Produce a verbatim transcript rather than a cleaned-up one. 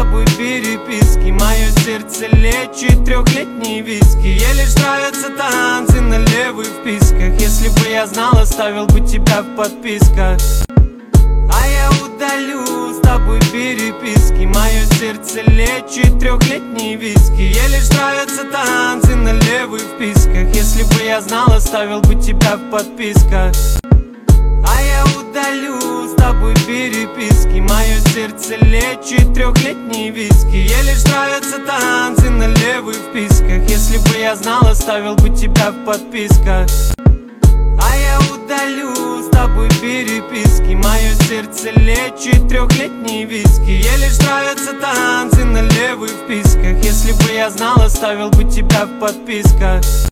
тобой переписки. Мое сердце лечит трехлетние виски. Ей лишь нравятся танцы на левых вписках. Если бы я знал, оставил бы тебя в подписках. А я удалю с тобой переписки. Мое сердце лечит трехлетние виски. Ей лишь нравятся танцы на левых вписках. Если бы я знал, оставил бы тебя в подписках. А я удалю с тобой переписки. Мое сердце лечит трехлетние виски. Ей лишь нравятся танцы на левых вписках. Если бы я знал, оставил бы тебя в подписках. А я удалю с тобой переписки. Мое сердце лечит трехлетние виски. Ей лишь нравятся танцы на левых вписках. Если бы я знал, оставил бы тебя в подписках.